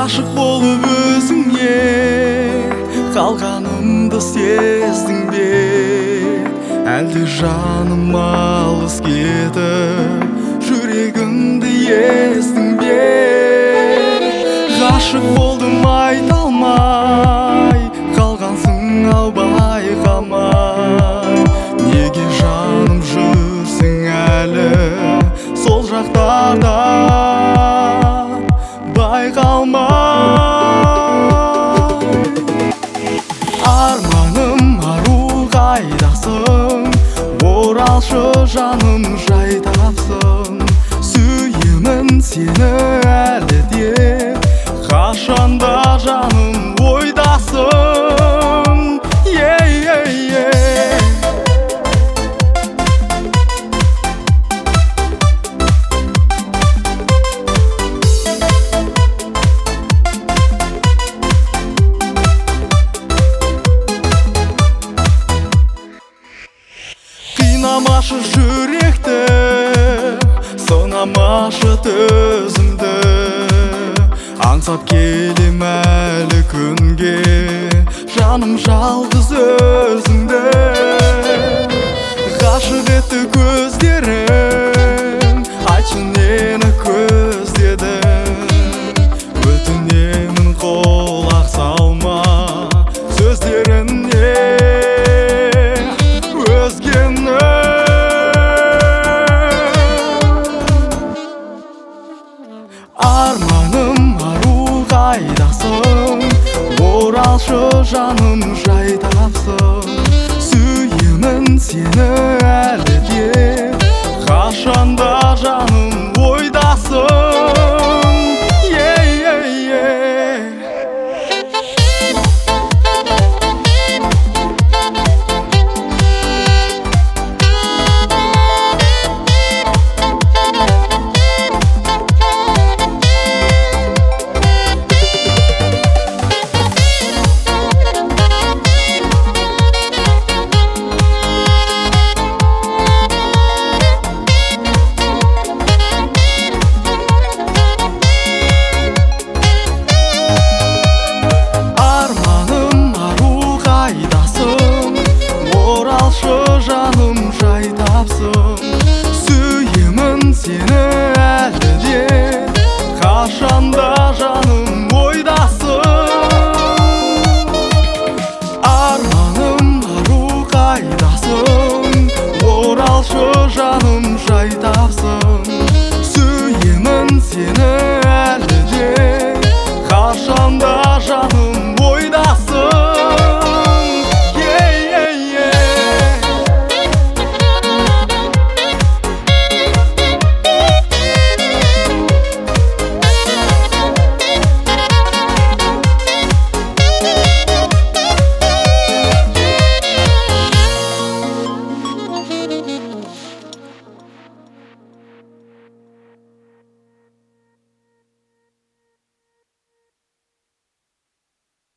Ғашық болып өзіңе қалғанымды сездің бе? Әлде жаным алыс кетіп, жүрегімді ездің бе? Ғашық болдым айта алмай, қалғансың ау байқамай. Неге жаным жүрсің әлі сол жақтарда байқалмай? Арманым ару қайдасың, оралшы жаным жай тапсын. Сүйемін сені әлі де, қашанда жаным ойдасың. Қинамашы жүректі, сынамашы төзімді. Аңсап келем әлі күнге, жаным жалғыз өзіңді. Ғашық етті көздерің, айтшы нені көздеді. Өтінемін құлақ салма сөздеріне өзгені. Арманым ару қайдасың, оралшы жаным жай тапсын. Сүйемін сені әлі де, қашанда жаным ойдасың. Жаным жай тапсын. Сүйемін сені әлі де, қашанда жаным ойдасың. Арманым ару қайдасың, оралшы жаным